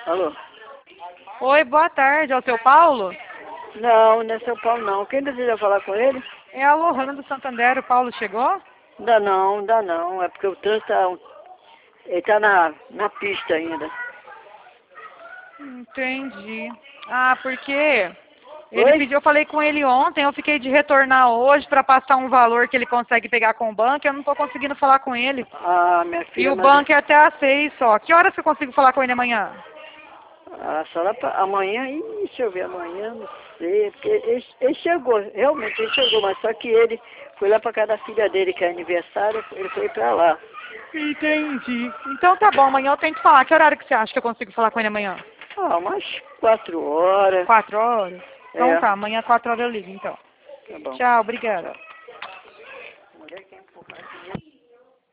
Alô? Oi, boa tarde. É o seu Paulo? Não, não é São Paulo não. Quem deseja falar com ele? É a Lohana do Santander. O Paulo chegou? Ainda não, ainda não. É porque o trânsito ele tá na pista ainda. Entendi. Ah, porque ele Oi? pediu, eu falei com ele ontem, eu fiquei de retornar hoje para passar um valor que ele consegue pegar com o banco, eu não estou conseguindo falar com ele. Ah, minha E filha, o mas banco é até às 6 só. Que horas que eu consigo falar com ele amanhã? só lá pra amanhã, deixa eu ver, amanhã, não sei, porque ele chegou, realmente ele chegou, mas só que ele foi lá pra casa da filha dele, que é aniversário, ele foi pra lá. Entendi. Então tá bom, amanhã eu tento falar. Que horário que você acha que eu consigo falar com ele amanhã? Umas 4 horas. 4 horas? Então É, tá, amanhã 4 horas eu ligo então. tá bom. Tchau, obrigada. Tchau.